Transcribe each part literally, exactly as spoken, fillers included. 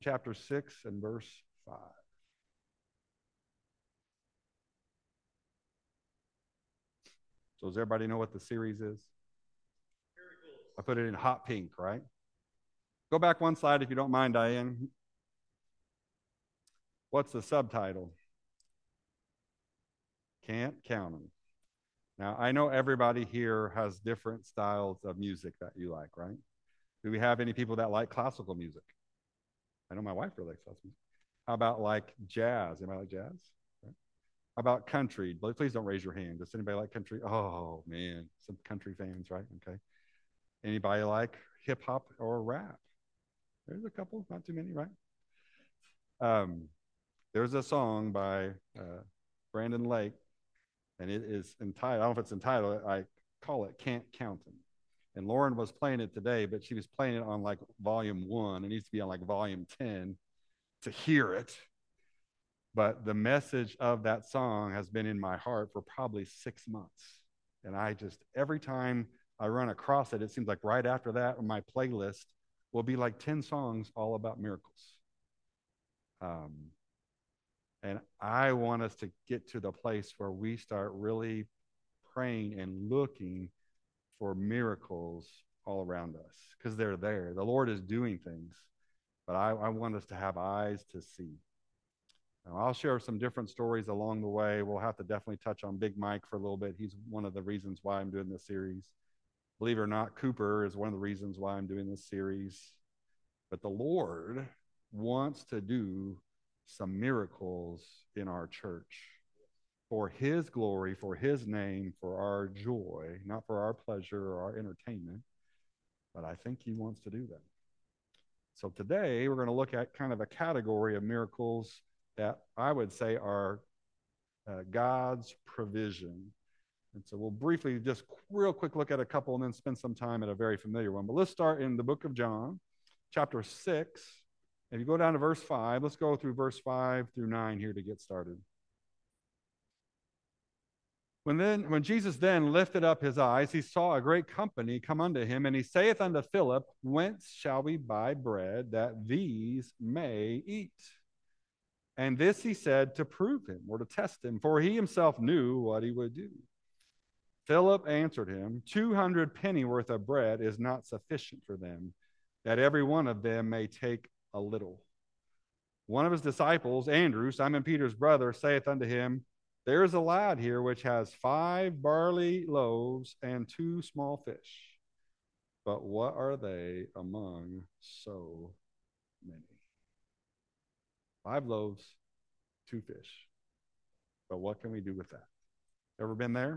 chapter six and verse five. So does everybody know what the series is? I put it in hot pink, right? Go back one slide if you don't mind, Diane. What's the subtitle? Can't count them. Now, I know everybody here has different styles of music that you like, right? Do we have any people that like classical music? I know my wife really likes classical music. How about like jazz? Anybody like jazz? Right. How about country? Please don't raise your hand. Does anybody like country? Oh, man. Some country fans, right? Okay. Anybody like hip hop or rap? There's a couple, not too many, right? Um, there's a song by uh, Brandon Lake, and it is entitled, I don't know if it's entitled, I call it Can't Count Them. And Lauren was playing it today, but she was playing it on like volume one. It needs to be on like volume ten to hear it. But the message of that song has been in my heart for probably six months. And I just, every time I run across it, it seems like right after that on my playlist will be like ten songs all about miracles. Um, and I want us to get to the place where we start really praying and looking for miracles all around us, because they're there. The Lord is doing things, but I, I want us to have eyes to see. Now, I'll share some different stories along the way. We'll have to definitely touch on Big Mike for a little bit. He's one of the reasons why I'm doing this series. Believe it or not, Cooper is one of the reasons why I'm doing this series. But the Lord wants to do some miracles in our church for his glory, for his name, for our joy, not for our pleasure or our entertainment, but I think he wants to do that. So today we're going to look at kind of a category of miracles that I would say are uh, God's provision. And so we'll briefly just real quick look at a couple and then spend some time at a very familiar one. But let's start in the book of John, chapter six. If you go down to verse five, let's go through verse five through nine here to get started. When then, when Jesus then lifted up his eyes, he saw a great company come unto him, and he saith unto Philip, Whence shall we buy bread that these may eat? And this he said to prove him, or to test him, for he himself knew what he would do. Philip answered him, Two hundred pennyworth of bread is not sufficient for them, that every one of them may take a little. One of his disciples, Andrew, Simon Peter's brother, saith unto him, There is a lad here which has five barley loaves and two small fish. But what are they among so many? Five loaves, two fish. But what can we do with that? Ever been there?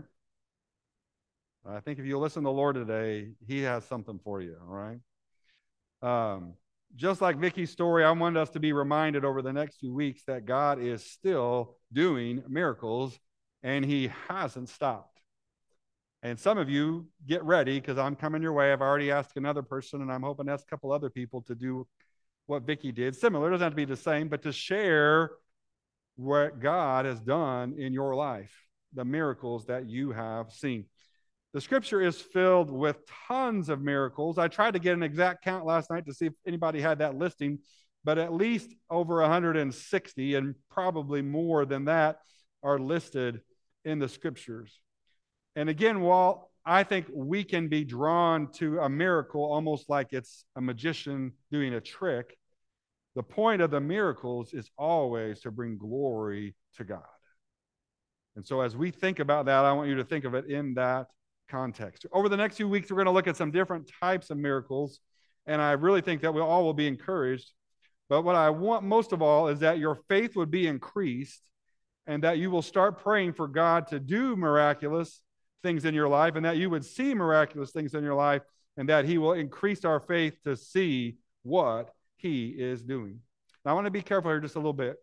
I think if you listen to the Lord today, he has something for you, all right? Um, just like Vicky's story, I want us to be reminded over the next few weeks that God is still doing miracles, and he hasn't stopped. And some of you, get ready, because I'm coming your way. I've already asked another person, and I'm hoping to ask a couple other people to do what Vicky did. Similar, it doesn't have to be the same, but to share what God has done in your life, the miracles that you have seen. The scripture is filled with tons of miracles. I tried to get an exact count last night to see if anybody had that listing, but at least over one hundred sixty, and probably more than that, are listed in the scriptures. And again, while I think we can be drawn to a miracle almost like it's a magician doing a trick, the point of the miracles is always to bring glory to God. And so as we think about that, I want you to think of it in that context. Over the next few weeks, we're going to look at some different types of miracles, and I really think that we all will be encouraged. But what I want most of all is that your faith would be increased, and that you will start praying for God to do miraculous things in your life, and that you would see miraculous things in your life, and that he will increase our faith to see what he is doing. Now, I want to be careful here just a little bit.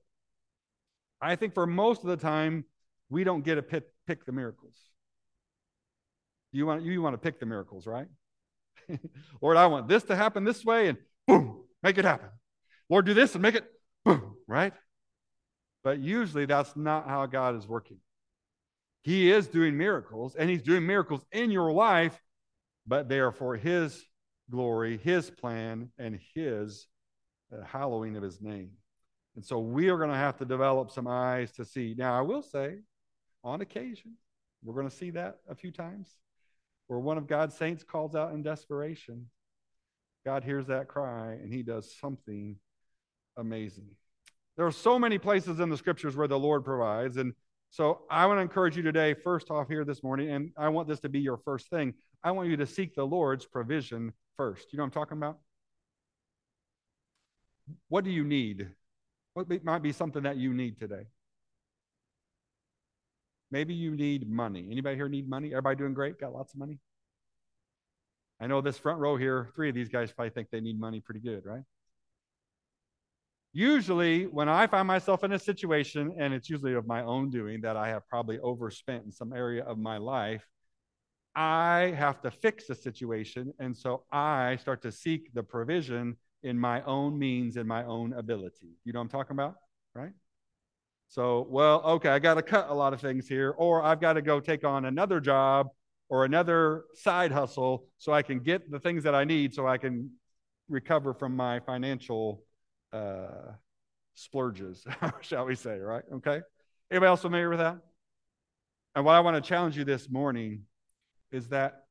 I think for most of the time, we don't get to pick, pick the miracles. You want, you want to pick the miracles, right? Lord, I want this to happen this way, and boom, make it happen. Lord, do this and make it boom, right? But usually that's not how God is working. He is doing miracles, and he's doing miracles in your life, but they are for his glory, his plan, and his the hallowing of his name. And so we are going to have to develop some eyes to see. Now, I will say, on occasion, we're going to see that a few times, where one of God's saints calls out in desperation. God hears that cry, and he does something amazing. There are so many places in the scriptures where the Lord provides. And so I want to encourage you today, first off here this morning, and I want this to be your first thing. I want you to seek the Lord's provision first. You know what I'm talking about? What do you need? What might be something that you need today? Maybe you need money. Anybody here need money? Everybody doing great? Got lots of money? I know this front row here, three of these guys probably think they need money pretty good, right? Usually, when I find myself in a situation, and it's usually of my own doing, that I have probably overspent in some area of my life, I have to fix the situation. And so I start to seek the provision in my own means and my own ability. You know what I'm talking about, right? So, well, okay, I got to cut a lot of things here, or I've got to go take on another job or another side hustle so I can get the things that I need so I can recover from my financial uh, splurges, shall we say, right? Okay. Anybody else familiar with that? And what I want to challenge you this morning is that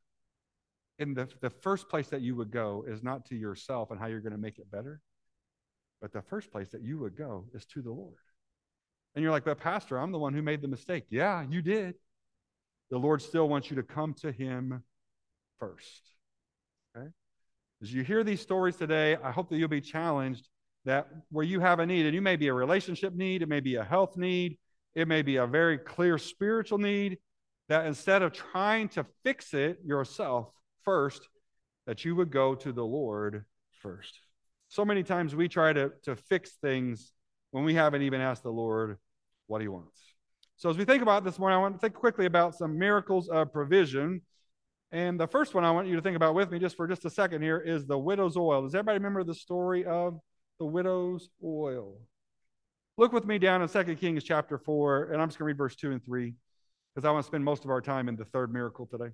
in the, the first place that you would go is not to yourself and how you're going to make it better, but the first place that you would go is to the Lord. And you're like, but Pastor, I'm the one who made the mistake. Yeah, you did. The Lord still wants you to come to him first. Okay? As you hear these stories today, I hope that you'll be challenged that where you have a need, and you may be a relationship need, it may be a health need, it may be a very clear spiritual need, that instead of trying to fix it yourself first, that you would go to the Lord first. So many times we try to, to fix things when we haven't even asked the Lord what he wants. So as we think about this morning, I want to think quickly about some miracles of provision. And the first one I want you to think about with me just for just a second here is the widow's oil. Does everybody remember the story of the widow's oil? Look with me down in Second Kings chapter four, and I'm just going to read verse two and three because I want to spend most of our time in the third miracle today.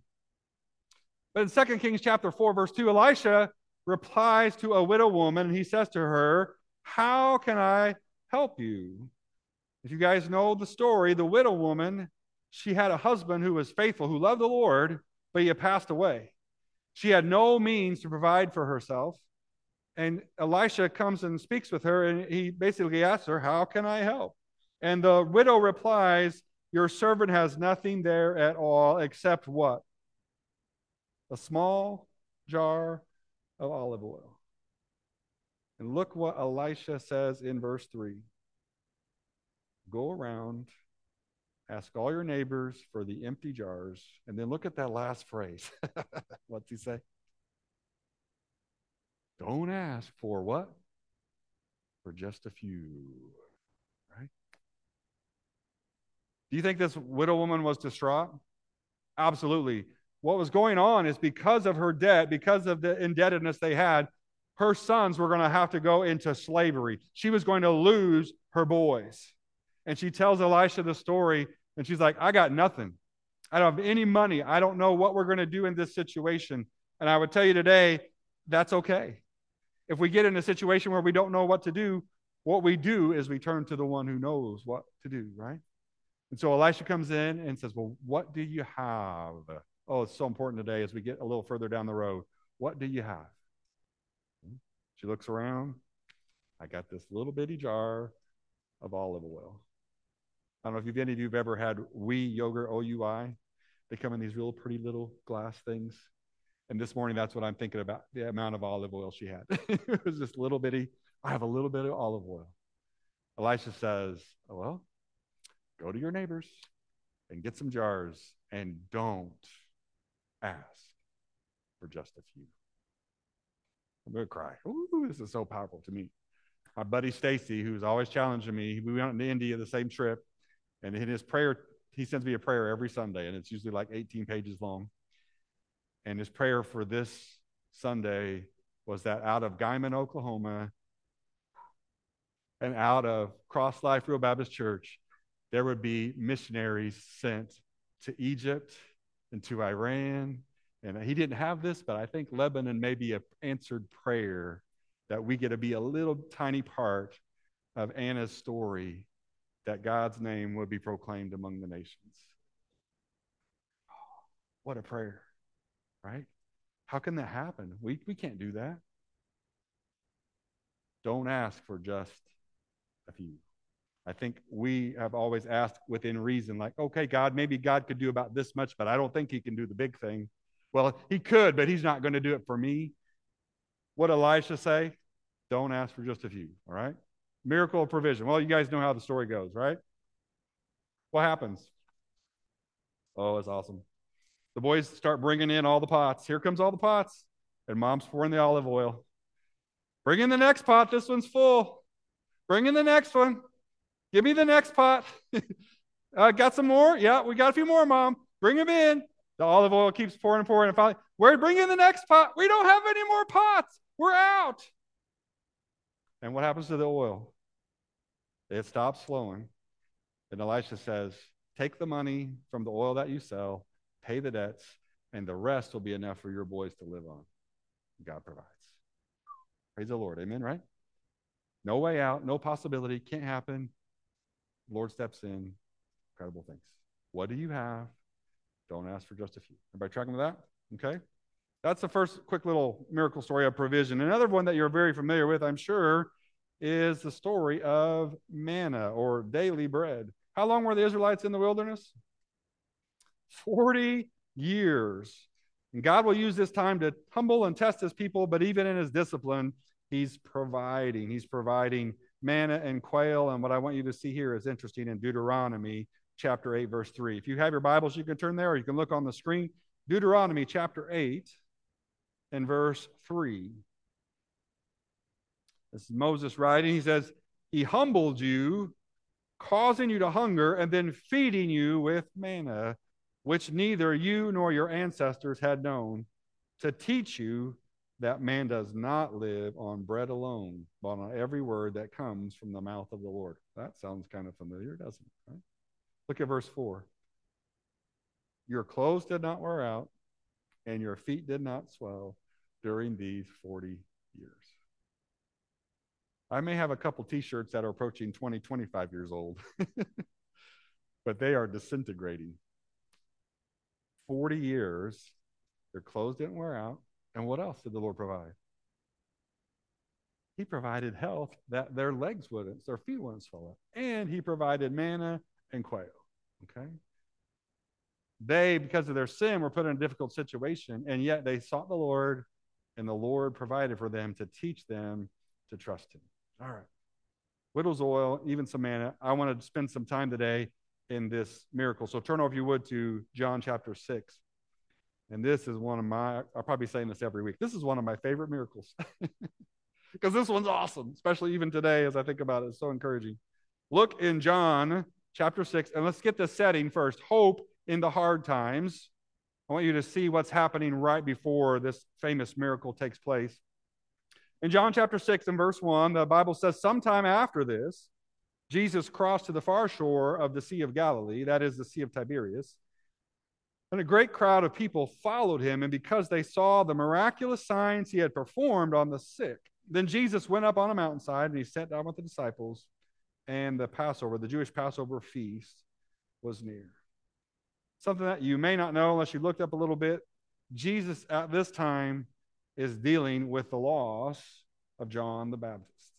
But in Second Kings chapter four, verse two, Elisha replies to a widow woman, and he says to her, "How can I help you?" If you guys know the story, the widow woman, she had a husband who was faithful, who loved the Lord, but he had passed away. She had no means to provide for herself. And Elisha comes and speaks with her, and he basically asks her, "How can I help?" And the widow replies, "Your servant has nothing there at all except what? A small jar of olive oil." And look what Elisha says in verse three. Go around, ask all your neighbors for the empty jars, and then look at that last phrase. What's he say? Don't ask for what? For just a few, right? Do you think this widow woman was distraught? Absolutely. What was going on is because of her debt, because of the indebtedness they had, her sons were going to have to go into slavery. She was going to lose her boys. And she tells Elisha the story, and she's like, I got nothing. I don't have any money. I don't know what we're going to do in this situation. And I would tell you today, that's okay. If we get in a situation where we don't know what to do, what we do is we turn to the one who knows what to do, right? And so Elisha comes in and says, well, what do you have? Oh, it's so important today as we get a little further down the road. What do you have? She looks around. I got this little bitty jar of olive oil. I don't know if any of you have ever had Wee yogurt, O U I. They come in these real pretty little glass things. And this morning, that's what I'm thinking about, the amount of olive oil she had. It was just little bitty. I have a little bit of olive oil. Elisha says, oh, well, go to your neighbors and get some jars and don't ask for just a few. I'm going to cry. Ooh, this is so powerful to me. My buddy Stacy, who's always challenging me, we went to India the same trip, and in his prayer, he sends me a prayer every Sunday, and it's usually like eighteen pages long. And his prayer for this Sunday was that out of Guyman, Oklahoma, and out of Cross Life Real Baptist Church, there would be missionaries sent to Egypt and to Iran. And he didn't have this, but I think Lebanon may be an answered prayer that we get to be a little tiny part of Anna's story, that God's name would be proclaimed among the nations. What a prayer, right? How can that happen? We, we can't do that. Don't ask for just a few. I think we have always asked within reason, like, okay, God, maybe God could do about this much, but I don't think he can do the big thing. Well, he could, but he's not going to do it for me. What did Elisha say? Don't ask for just a few, all right? Miracle of provision. Well, you guys know how the story goes, right? What happens? Oh, it's awesome. The boys start bringing in all the pots. Here comes all the pots. And mom's pouring the olive oil. Bring in the next pot. This one's full. Bring in the next one. Give me the next pot. uh, got some more? Yeah, we got a few more, Mom. Bring them in. The olive oil keeps pouring and pouring. And finally, we're bringing in the next pot. We don't have any more pots. We're out. And what happens to the oil? It stops flowing. And Elisha says, take the money from the oil that you sell, pay the debts, and the rest will be enough for your boys to live on. God provides. Praise the Lord. Amen, right? No way out, no possibility, can't happen. Lord steps in. Incredible things. What do you have? Don't ask for just a few. Everybody tracking with that? Okay. That's the first quick little miracle story of provision. Another one that you're very familiar with, I'm sure, is the story of manna or daily bread. How long were the Israelites in the wilderness? forty years. And God will use this time to humble and test his people, but even in his discipline, he's providing. He's providing manna and quail. And what I want you to see here is interesting in Deuteronomy chapter eight, verse three. If you have your Bibles, you can turn there, or you can look on the screen. Deuteronomy chapter eight and verse three. This is Moses writing. He says, he humbled you, causing you to hunger, and then feeding you with manna, which neither you nor your ancestors had known, to teach you that man does not live on bread alone, but on every word that comes from the mouth of the Lord. That sounds kind of familiar, doesn't it? Right? Look at verse four. Your clothes did not wear out, and your feet did not swell during these forty years. I may have a couple t-shirts that are approaching twenty, twenty-five years old, but they are disintegrating. forty years, their clothes didn't wear out. And what else did the Lord provide? He provided health that their legs wouldn't, their feet wouldn't swell up. And he provided manna and quail. Okay? They, because of their sin, were put in a difficult situation, and yet they sought the Lord, and the Lord provided for them to teach them to trust him. All right. Widow's oil, even some manna. I want to spend some time today in this miracle. So turn over, if you would, to John chapter six. And this is one of my, I'll probably be saying this every week. This is one of my favorite miracles. Because this one's awesome, especially even today as I think about it. It's so encouraging. Look in John chapter six, and let's get the setting first. Hope in the hard times. I want you to see what's happening right before this famous miracle takes place. In John chapter six and verse one, the Bible says, sometime after this, Jesus crossed to the far shore of the Sea of Galilee, that is the Sea of Tiberias. And a great crowd of people followed him, and because they saw the miraculous signs he had performed on the sick, then Jesus went up on a mountainside, and he sat down with the disciples, and the Passover, the Jewish Passover feast, was near. Something that you may not know unless you looked up a little bit, Jesus at this time is dealing with the loss of John the Baptist.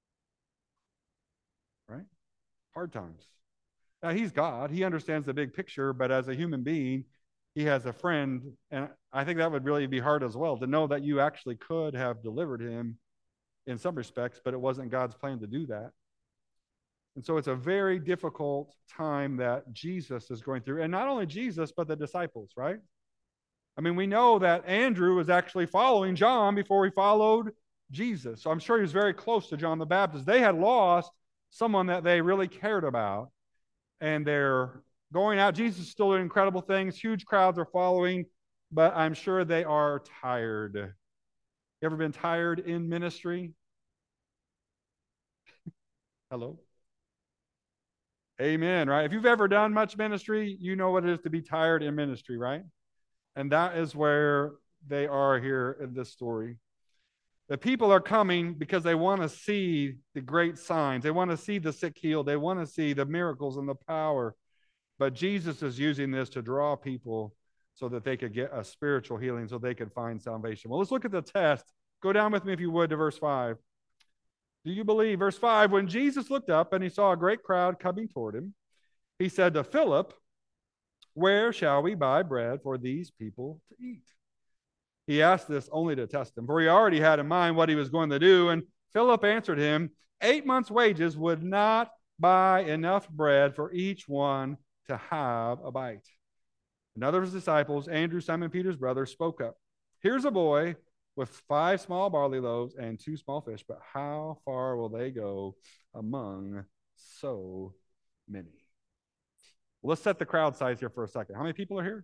Right? Hard times. Now, he's God. He understands the big picture, but as a human being, he has a friend, and I think that would really be hard as well, to know that you actually could have delivered him in some respects, but it wasn't God's plan to do that. And so it's a very difficult time that Jesus is going through, and not only Jesus, but the disciples, right? I mean, we know that Andrew was actually following John before he followed Jesus. So I'm sure he was very close to John the Baptist. They had lost someone that they really cared about, and they're going out. Jesus is still doing incredible things. Huge crowds are following, but I'm sure they are tired. You ever been tired in ministry? Hello? Amen, right? If you've ever done much ministry, you know what it is to be tired in ministry, right? And that is where they are here in this story. The people are coming because they want to see the great signs. They want to see the sick healed. They want to see the miracles and the power. But Jesus is using this to draw people so that they could get a spiritual healing, so they could find salvation. Well, let's look at the test. Go down with me, if you would, to verse five. Do you believe? Verse five, when Jesus looked up and he saw a great crowd coming toward him, he said to Philip, where shall we buy bread for these people to eat? He asked this only to test him, for he already had in mind what he was going to do. And Philip answered him, eight months' wages would not buy enough bread for each one to have a bite. Another of his disciples, Andrew, Simon Peter's brother, spoke up. Here's a boy with five small barley loaves and two small fish, but how far will they go among so many? Well, let's set the crowd size here for a second. How many people are here?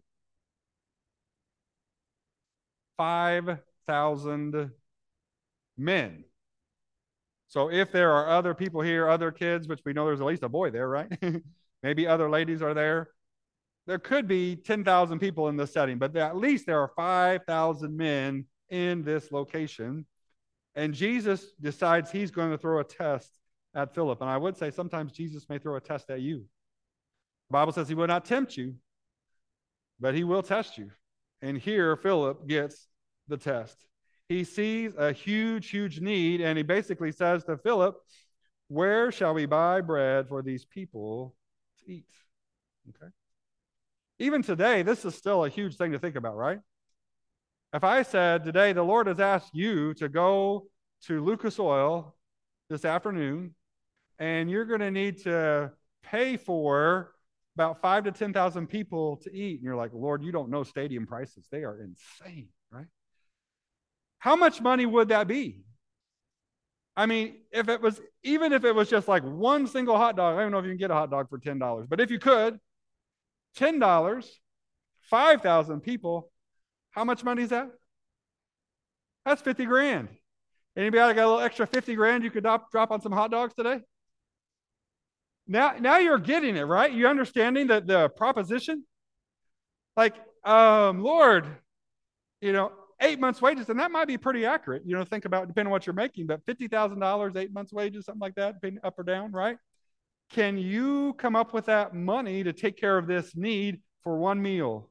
five thousand men. So if there are other people here, other kids, which we know there's at least a boy there, right? Maybe other ladies are there. There could be ten thousand people in this setting, but at least there are five thousand men in this location. And Jesus decides he's going to throw a test at Philip. And I would say sometimes Jesus may throw a test at you. The Bible says he will not tempt you, but he will test you. And here Philip gets the test. He sees a huge, huge need, and he basically says to Philip, where shall we buy bread for these people to eat? Okay. Even today, this is still a huge thing to think about, right? If I said today, the Lord has asked you to go to Lucas Oil this afternoon, and you're going to need to pay for about five to ten thousand people to eat. And you're like, Lord, you don't know stadium prices. They are insane, right? How much money would that be? I mean, if it was, even if it was just like one single hot dog, I don't know if you can get a hot dog for ten dollars, but if you could, ten dollars, five thousand people, how much money is that? That's fifty grand. Anybody got a little extra fifty grand you could drop, drop on some hot dogs today? Now, now you're getting it, right? You're understanding the, the proposition? Like, um, Lord, you know, eight months' wages, and that might be pretty accurate. You know, think about, depending on what you're making, but fifty thousand dollars, eight months' wages, something like that, up or down, right? Can you come up with that money to take care of this need for one meal?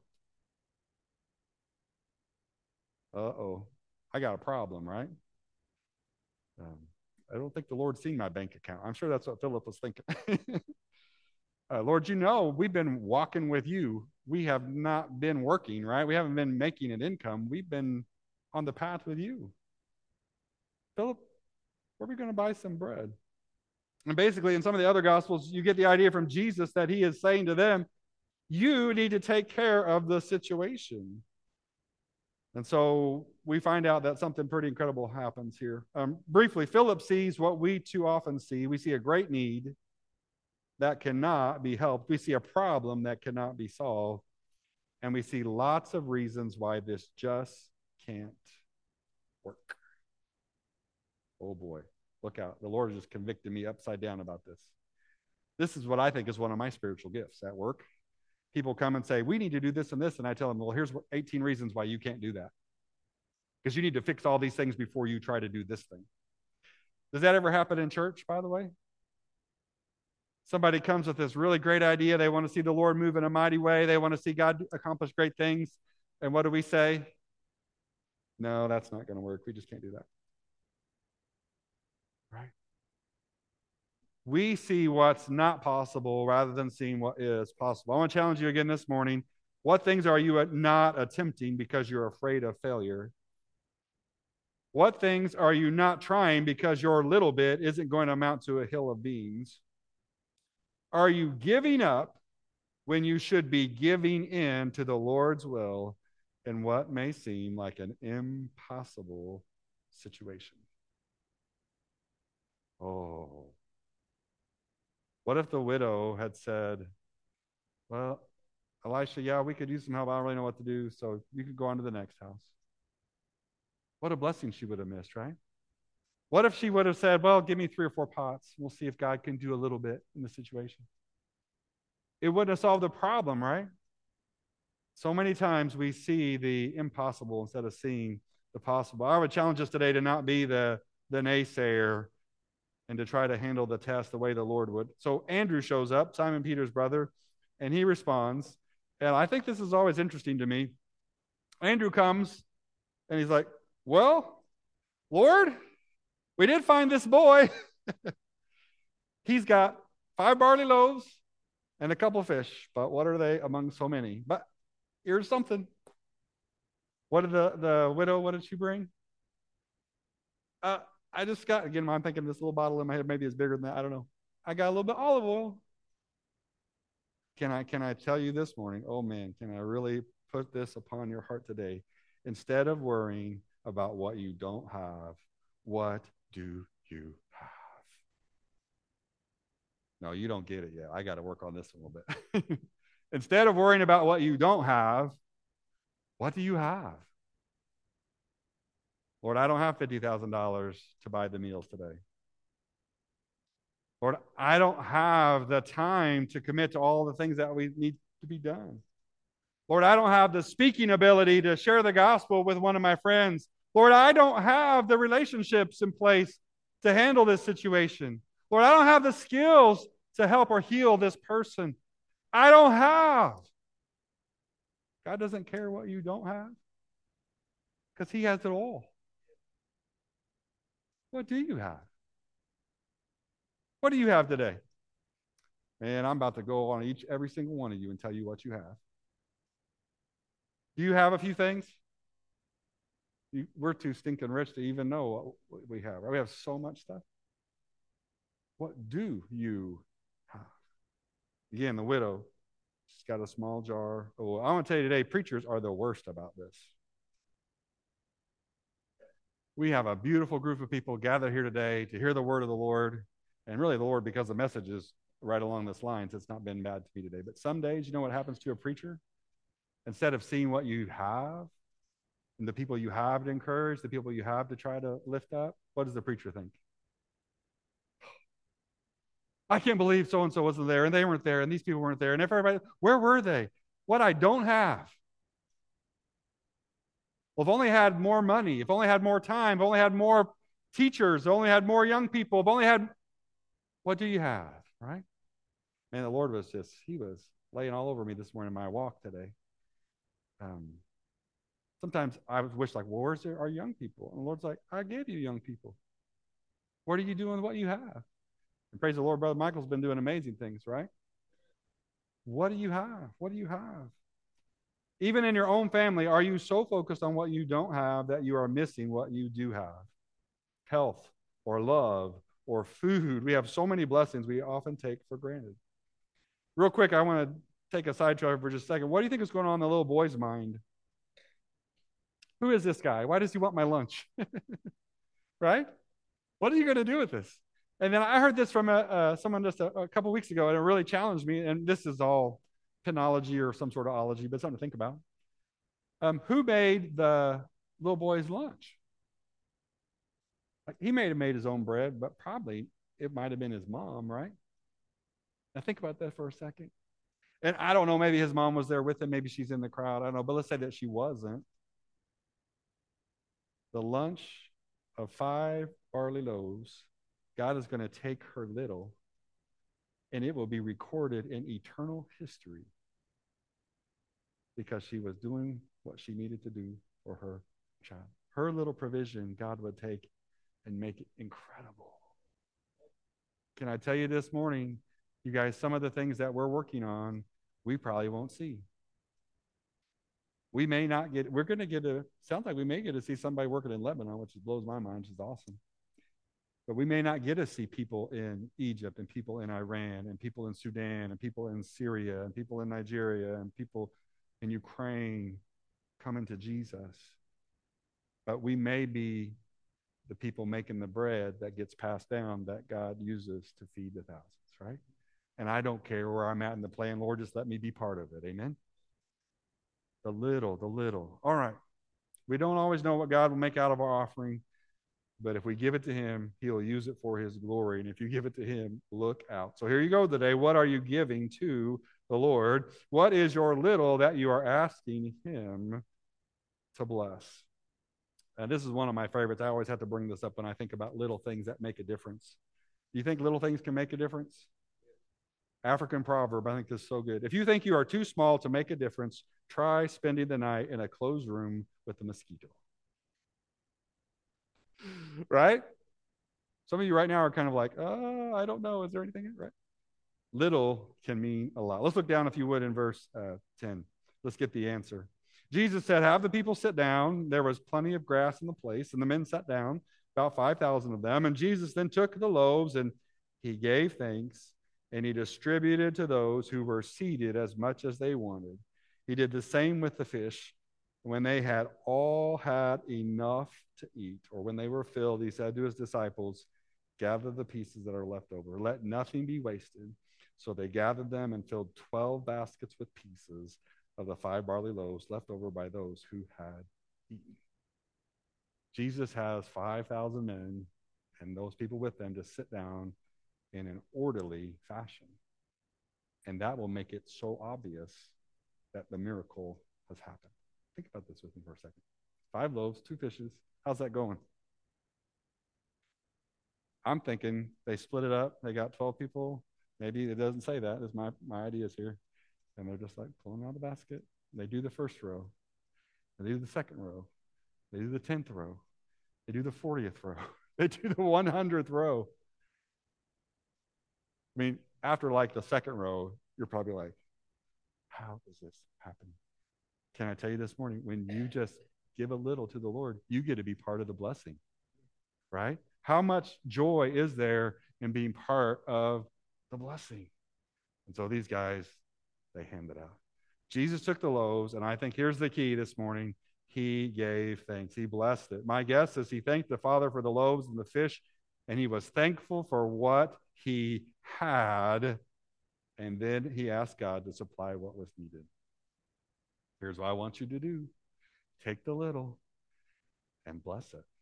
Uh-oh, I got a problem, right? Um, I don't think the Lord's seen my bank account. I'm sure that's what Philip was thinking. uh, Lord, you know, we've been walking with you. We have not been working, right? We haven't been making an income. We've been on the path with you. Philip, where are we going to buy some bread? And basically, in some of the other Gospels, you get the idea from Jesus that he is saying to them, you need to take care of the situation. And so we find out that something pretty incredible happens here. Um, briefly, Philip sees what we too often see. We see a great need that cannot be helped. We see a problem that cannot be solved. And we see lots of reasons why this just can't work. Oh boy, look out. The Lord just convicted me upside down about this. This is what I think is one of my spiritual gifts at work. People come and say, we need to do this and this. And I tell them, well, here's eighteen reasons why you can't do that. Because you need to fix all these things before you try to do this thing. Does that ever happen in church, by the way? Somebody comes with this really great idea. They want to see the Lord move in a mighty way. They want to see God accomplish great things. And what do we say? No, that's not going to work. We just can't do that. Right? We see what's not possible rather than seeing what is possible. I want to challenge you again this morning. What things are you not attempting because you're afraid of failure? What things are you not trying because your little bit isn't going to amount to a hill of beans? Are you giving up when you should be giving in to the Lord's will in what may seem like an impossible situation? Oh. What if the widow had said, well, Elisha, yeah, we could use some help. I don't really know what to do, so you could go on to the next house. What a blessing she would have missed, right? What if she would have said, well, give me three or four pots. We'll see if God can do a little bit in the situation. It wouldn't have solved the problem, right? So many times we see the impossible instead of seeing the possible. I would challenge us today to not be the, the naysayer and to try to handle the test the way the Lord would. So Andrew shows up, Simon Peter's brother, and he responds. And I think this is always interesting to me. Andrew comes and he's like, well, Lord, we did find this boy. He's got five barley loaves and a couple fish, but what are they among so many? But here's something. What did the, the widow, what did she bring? Uh, I just got, again, I'm thinking this little bottle in my head, maybe it's bigger than that. I don't know. I got a little bit of olive oil. Can I, can I tell you this morning, oh man, can I really put this upon your heart today? Instead of worrying about what you don't have, what do you have? No, you don't get it yet. I got to work on this a little bit. Instead of worrying about what you don't have, what do you have? Lord, I don't have fifty thousand dollars to buy the meals today. Lord, I don't have the time to commit to all the things that we need to be done. Lord, I don't have the speaking ability to share the gospel with one of my friends. Lord, I don't have the relationships in place to handle this situation. Lord, I don't have the skills to help or heal this person. I don't have. God doesn't care what you don't have because he has it all. What do you have? What do you have today? Man, I'm about to go on each every single one of you and tell you what you have. Do you have a few things? You, we're too stinking rich to even know what we have. Right? We have so much stuff. What do you have? Again, the widow, she's got a small jar. Oh, I want to tell you today, preachers are the worst about this. We have a beautiful group of people gathered here today to hear the word of the Lord. And really the Lord, because the message is right along this lines, it's not been bad to me today. But some days, you know what happens to a preacher? Instead of seeing what you have and the people you have to encourage, the people you have to try to lift up, what does the preacher think? I can't believe so-and-so wasn't there, and they weren't there, and these people weren't there, and if everybody, where were they? What I don't have. Well, if only had more money, if only had more time, if only had more teachers, if only had more young people, if only had, what do you have, right? Man, the Lord was just, he was laying all over me this morning in my walk today. Um, sometimes I wish like, well, where's our young people? And the Lord's like, I gave you young people. What are you doing with what you have? And praise the Lord, Brother Michael's been doing amazing things, right? What do you have? What do you have? Even in your own family, are you so focused on what you don't have that you are missing what you do have? Health or love or food. We have so many blessings we often take for granted. Real quick, I want to take a sidetrack for just a second. What do you think is going on in the little boy's mind? Who is this guy? Why does he want my lunch? Right? What are you going to do with this? And then I heard this from a, uh, someone just a, a couple weeks ago, and it really challenged me. And this is all penology or some sort of ology, but something to think about. Um, who made the little boy's lunch? Like, he may have made his own bread, but probably it might have been his mom, right? Now think about that for a second. And I don't know, maybe his mom was there with him. Maybe she's in the crowd. I don't know, but let's say that she wasn't. The lunch of five barley loaves, God is going to take her little, and it will be recorded in eternal history because she was doing what she needed to do for her child. Her little provision, God would take and make it incredible. Can I tell you this morning, you guys, some of the things that we're working on, we probably won't see. We may not get, we're going to get a, sounds like we may get to see somebody working in Lebanon, which blows my mind, which is awesome. But we may not get to see people in Egypt and people in Iran and people in Sudan and people in Syria and people in Nigeria and people in Ukraine coming to Jesus. But we may be the people making the bread that gets passed down that God uses to feed the thousands, right? And I don't care where I'm at in the plan. Lord, just let me be part of it. Amen? The little, the little. All right. We don't always know what God will make out of our offering. But if we give it to him, he'll use it for his glory. And if you give it to him, look out. So here you go today. What are you giving to the Lord? What is your little that you are asking him to bless? And this is one of my favorites. I always have to bring this up when I think about little things that make a difference. Do you think little things can make a difference? African proverb, I think this is so good. If you think you are too small to make a difference, try spending the night in a closed room with a mosquito. Right? Some of you right now are kind of like, oh, I don't know. Is there anything? Right? Little can mean a lot. Let's look down, if you would, in verse uh, ten. Let's get the answer. Jesus said, have the people sit down. There was plenty of grass in the place, and the men sat down, about five thousand of them. And Jesus then took the loaves, and he gave thanks, and he distributed to those who were seated as much as they wanted. He did the same with the fish. When they had all had enough to eat, or when they were filled, he said to his disciples, gather the pieces that are left over. Let nothing be wasted. So they gathered them and filled twelve baskets with pieces of the five barley loaves left over by those who had eaten. Jesus has five thousand men and those people with them to sit down in an orderly fashion. And that will make it so obvious that the miracle has happened. Think about this with me for a second. Five loaves, two fishes. How's that going? I'm thinking they split it up. They got twelve people. Maybe it doesn't say that. It's my, my ideas here. And they're just like pulling out the basket. They do the first row. They do the second row. They do the tenth row. They do the fortieth row. They do the one hundredth row. I mean, after like the second row, you're probably like, how is this happening? Can I tell you this morning, when you just give a little to the Lord, you get to be part of the blessing, right? How much joy is there in being part of the blessing? And so these guys, they hand it out. Jesus took the loaves, and I think here's the key this morning. He gave thanks. He blessed it. My guess is he thanked the Father for the loaves and the fish, and he was thankful for what he had, and then he asked God to supply what was needed. Here's what I want you to do. Take the little and bless it.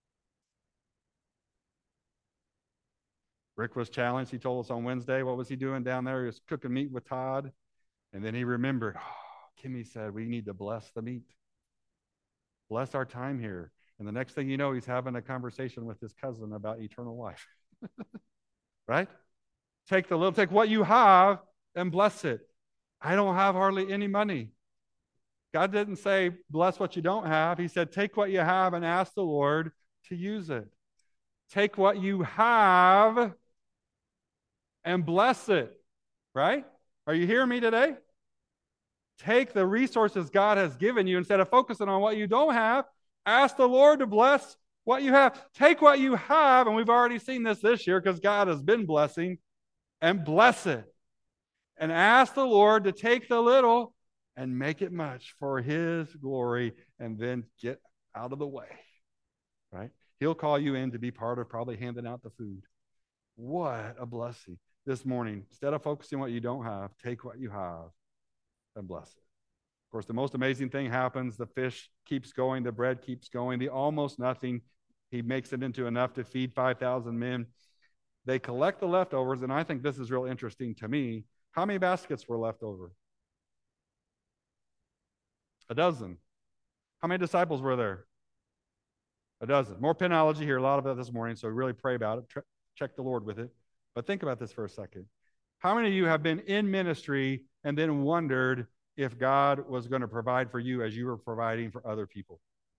Rick was challenged. He told us on Wednesday, what was he doing down there? He was cooking meat with Todd. And then he remembered, oh, Kimmy said, we need to bless the meat. Bless our time here. And the next thing you know, he's having a conversation with his cousin about eternal life. Right? Take the little, take what you have and bless it. I don't have hardly any money. God didn't say, bless what you don't have. He said, take what you have and ask the Lord to use it. Take what you have and bless it. Right? Are you hearing me today? Take the resources God has given you instead of focusing on what you don't have. Ask the Lord to bless what you have. Take what you have, and we've already seen this this year because God has been blessing, and bless it. And ask the Lord to take the little and make it much for his glory, and then get out of the way. Right? He'll call you in to be part of probably handing out the food. What a blessing. This morning, instead of focusing on what you don't have, take what you have and bless it. Of course, the most amazing thing happens. The fish keeps going. The bread keeps going. The almost nothing, he makes it into enough to feed five thousand men. They collect the leftovers, and I think this is real interesting to me. How many baskets were left over? A dozen. How many disciples were there? A dozen. More penology here, a lot of it this morning, so really pray about it. Check the Lord with it. But think about this for a second. How many of you have been in ministry and then wondered if God was going to provide for you as you were providing for other people?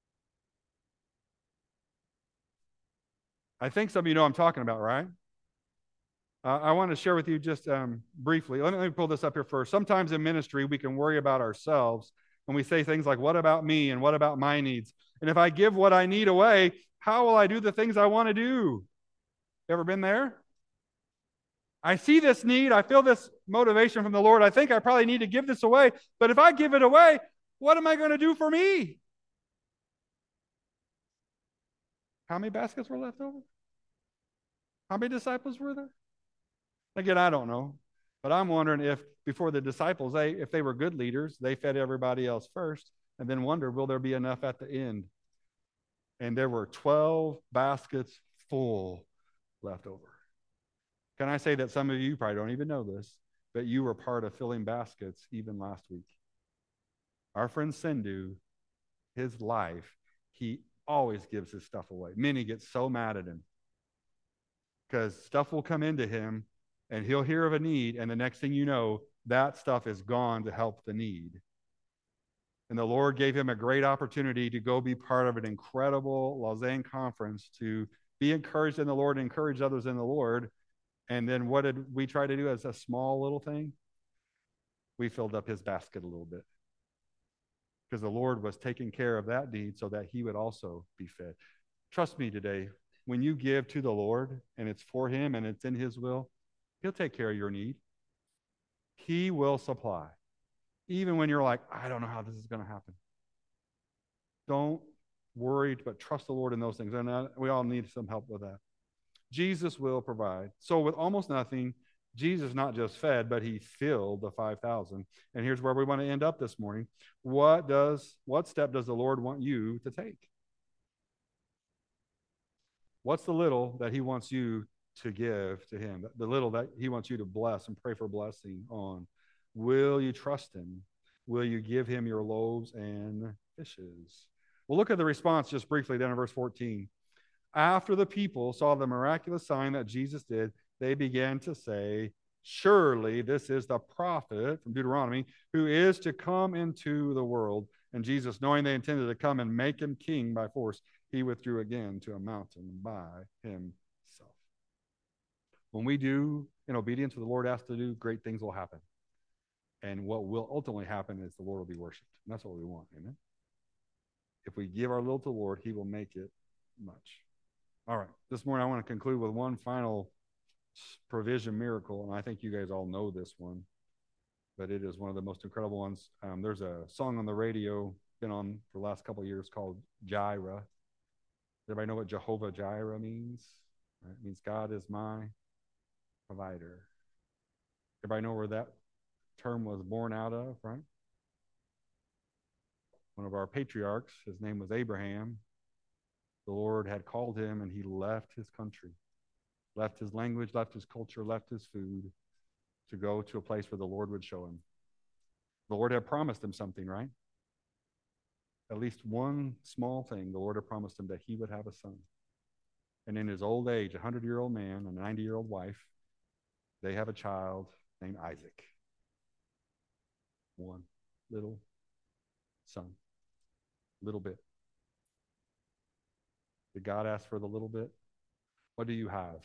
I think some of you know what I'm talking about, right? Uh, I want to share with you just um, briefly. Let me, let me pull this up here first. Sometimes in ministry, we can worry about ourselves when we say things like, what about me and what about my needs? And if I give what I need away, how will I do the things I want to do? You ever been there? I see this need. I feel this motivation from the Lord. I think I probably need to give this away. But if I give it away, what am I going to do for me? How many baskets were left over? How many disciples were there? Again, I don't know. But I'm wondering if before the disciples, they, if they were good leaders, they fed everybody else first and then wondered, will there be enough at the end? And there were twelve baskets full left over. Can I say that some of you probably don't even know this, but you were part of filling baskets even last week. Our friend Sindhu, his life, he always gives his stuff away. Many get so mad at him because stuff will come into him and he'll hear of a need, and the next thing you know, that stuff is gone to help the need. And the Lord gave him a great opportunity to go be part of an incredible Lausanne conference, to be encouraged in the Lord and encourage others in the Lord. And then what did we try to do as a small little thing? We filled up his basket a little bit, because the Lord was taking care of that need so that he would also be fed. Trust me today, when you give to the Lord and it's for him and it's in his will, he'll take care of your need. He will supply. Even when you're like, I don't know how this is going to happen. Don't worry, but trust the Lord in those things. And we all need some help with that. Jesus will provide. So with almost nothing, Jesus not just fed, but he filled the five thousand. And here's where we want to end up this morning. What does, what step does the Lord want you to take? What's the little that he wants you to give to him? The little that he wants you to bless and pray for blessing on. Will you trust him? Will you give him your loaves and fishes? Well, look at the response just briefly then in verse fourteen. After the people saw the miraculous sign that Jesus did, they began to say, surely this is the prophet from Deuteronomy who is to come into the world. And Jesus, knowing they intended to come and make him king by force, he withdrew again to a mountain by himself. When we do in obedience to the Lord asks to do, great things will happen. And what will ultimately happen is the Lord will be worshipped. And that's what we want, amen? If we give our little to the Lord, he will make it much. All right, this morning I want to conclude with one final provision miracle, and I think you guys all know this one, but it is one of the most incredible ones. Um, there's a song on the radio, been on for the last couple of years, called Jireh. Does everybody know what Jehovah Jireh means? Right? It means God is my provider. Everybody know where that term was born out of, right? One of our patriarchs, his name was Abraham. The Lord had called him, and he left his country, left his language, left his culture, left his food to go to a place where the Lord would show him. The Lord had promised him something, right? At least one small thing. The Lord had promised him that he would have a son. And in his old age, a hundred-year-old man and a ninety-year-old wife, they have a child named Isaac. One little son. Little bit. Did God ask for the little bit? What do you have?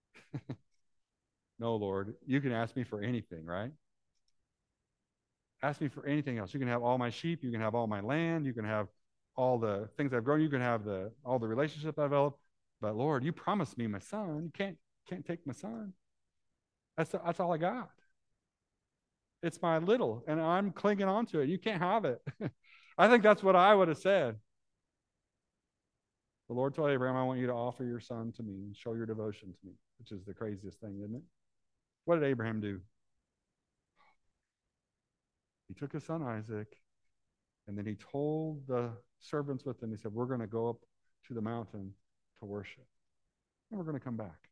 No, Lord. You can ask me for anything, right? Ask me for anything else. You can have all my sheep. You can have all my land. You can have all the things I've grown. You can have the all the relationships I've developed. But Lord, you promised me my son. You can't can't take my son. That's that's all I got. It's my little, and I'm clinging on to it. You can't have it. I think that's what I would have said. The Lord told Abraham, I want you to offer your son to me and show your devotion to me, which is the craziest thing, isn't it? What did Abraham do? He took his son Isaac, and then he told the servants with him, he said, we're going to go up to the mountain to worship, and we're going to come back.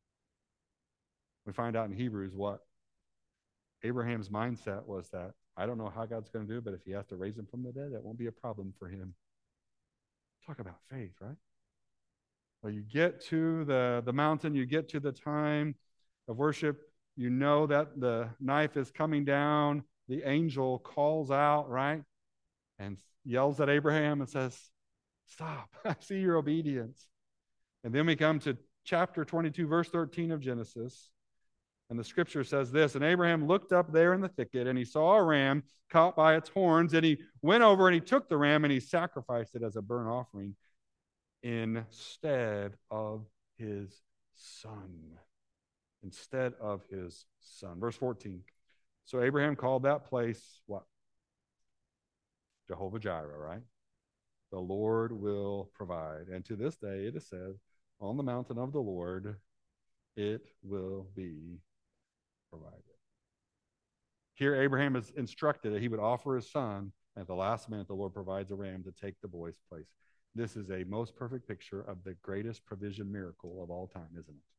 We find out in Hebrews what Abraham's mindset was, that I don't know how God's going to do it, but if he has to raise him from the dead, that won't be a problem for him. Talk about faith, right? Well, you get to the, the mountain, you get to the time of worship, you know that the knife is coming down, the angel calls out, right? And yells at Abraham and says, stop, I see your obedience. And then we come to chapter twenty-two, verse thirteen of Genesis. And the scripture says this, and Abraham looked up there in the thicket, and he saw a ram caught by its horns, and he went over and he took the ram and he sacrificed it as a burnt offering instead of his son. Instead of his son. Verse fourteen. So Abraham called that place what? Jehovah Jireh, right? The Lord will provide. And to this day it is said, on the mountain of the Lord it will be provided. Here Abraham is instructed that he would offer his son. At the last minute, the Lord provides a ram to take the boy's place. This is a most perfect picture of the greatest provision miracle of all time, isn't it?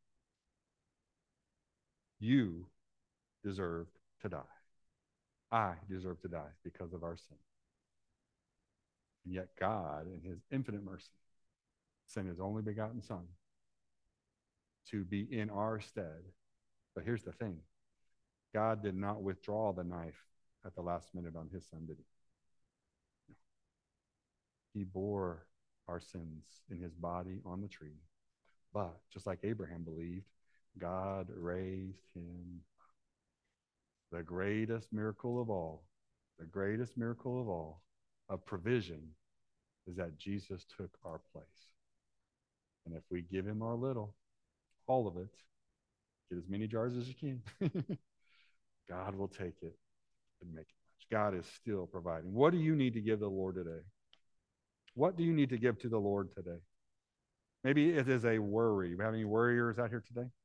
You deserve to die. I deserve to die because of our sin. And yet God, in his infinite mercy, sent his only begotten Son to be in our stead. But here's the thing. God did not withdraw the knife at the last minute on his Son, did he? He bore our sins in his body on the tree. But just like Abraham believed, God raised him. The greatest miracle of all, the greatest miracle of all, of provision, is that Jesus took our place. And if we give him our little, all of it, get as many jars as you can, God will take it and make it much. God is still providing. What do you need to give the Lord today? What do you need to give to the Lord today? Maybe it is a worry. We have any worriers out here today?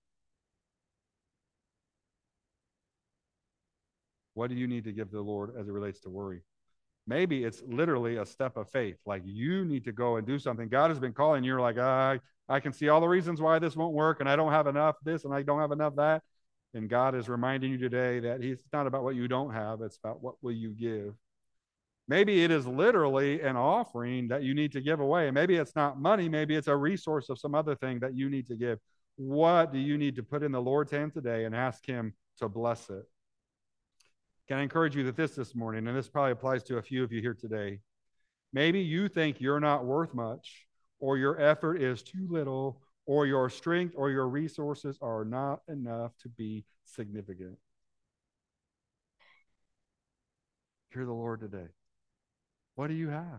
What do you need to give to the Lord as it relates to worry? Maybe it's literally a step of faith. Like you need to go and do something. God has been calling you. You're like, ah, I can see all the reasons why this won't work, and I don't have enough this, and I don't have enough that. And God is reminding you today that He's not about what you don't have. It's about what will you give. Maybe it is literally an offering that you need to give away. Maybe it's not money. Maybe it's a resource of some other thing that you need to give. What do you need to put in the Lord's hand today and ask Him to bless it? Can I encourage you that this this morning, and this probably applies to a few of you here today, maybe you think you're not worth much, or your effort is too little, or your strength or your resources are not enough to be significant. Hear the Lord today. What do you have?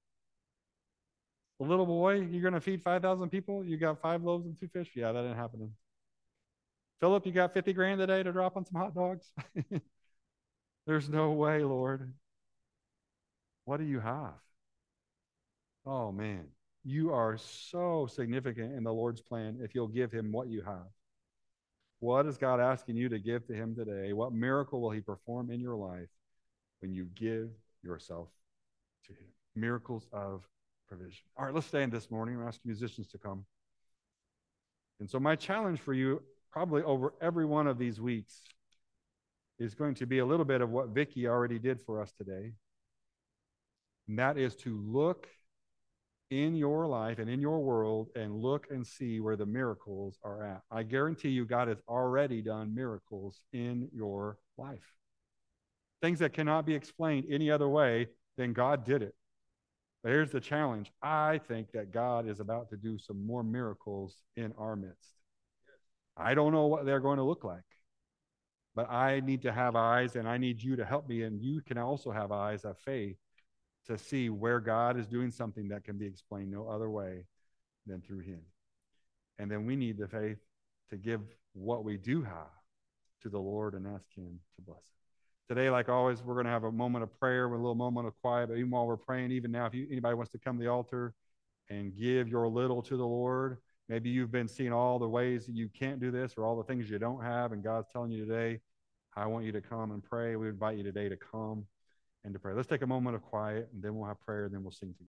A little boy, you're going to feed five thousand people? You got five loaves and two fish? Yeah, that ain't happening. Philip, you got fifty grand today to drop on some hot dogs? There's no way, Lord. What do you have? Oh, man. You are so significant in the Lord's plan if you'll give him what you have. What is God asking you to give to him today? What miracle will he perform in your life when you give yourself to him? Miracles of provision. All right, let's stand this morning. I'll ask musicians to come. And so my challenge for you, probably over every one of these weeks, is going to be a little bit of what Vicki already did for us today. And that is to look in your life and in your world and look and see where the miracles are at. I guarantee you God has already done miracles in your life. Things that cannot be explained any other way than God did it. But here's the challenge. I think that God is about to do some more miracles in our midst. I don't know what they're going to look like. But I need to have eyes, and I need you to help me, and you can also have eyes of faith to see where God is doing something that can be explained no other way than through him. And then we need the faith to give what we do have to the Lord and ask him to bless it. Today, like always, we're going to have a moment of prayer with a little moment of quiet, but even while we're praying, even now, if you, anybody wants to come to the altar and give your little to the Lord, maybe you've been seeing all the ways that you can't do this or all the things you don't have, and God's telling you today, I want you to come and pray. We invite you today to come and to pray. Let's take a moment of quiet, and then we'll have prayer, and then we'll sing together.